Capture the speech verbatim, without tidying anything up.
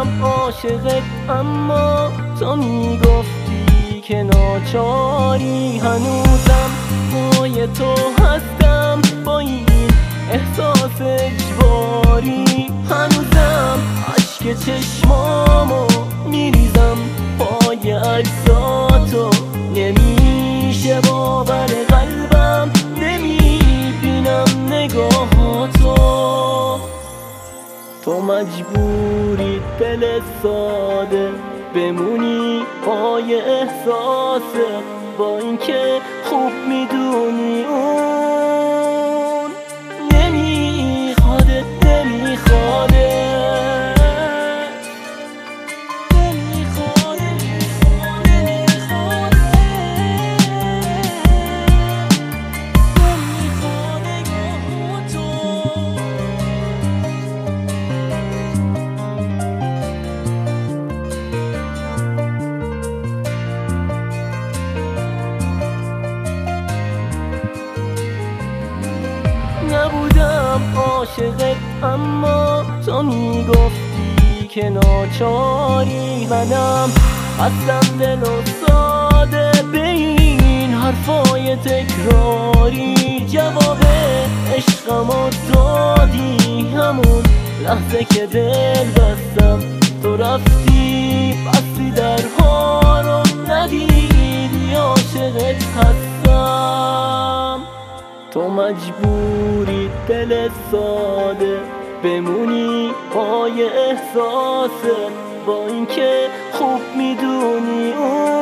نبودم عاشقت اما تو میگفتی که ناچاری. هنوزم پای تو هستم با این احساس اجباری. هنوزم عشق چشمامو میریزم پای اجزاتو. نمیشه باور قلبم نمیبینم نگاهاتو. تو مجبوری دل ساده بمونی پای احساسه، با اینکه خوب میدونی اون نمیخواده نمیخواده نبودم عاشقت اما تو میگفتی که ناچاری. منم هستم دل و ساده به این حرفای تکراری. جواب عشقمو دادی همون لحظه که دل بستم. تو رفتی بستی درها رو ندیدی عاشقت هستم. تو مجبوری دل ساده بمونی پای احساسه، با اینکه خوب میدونی اون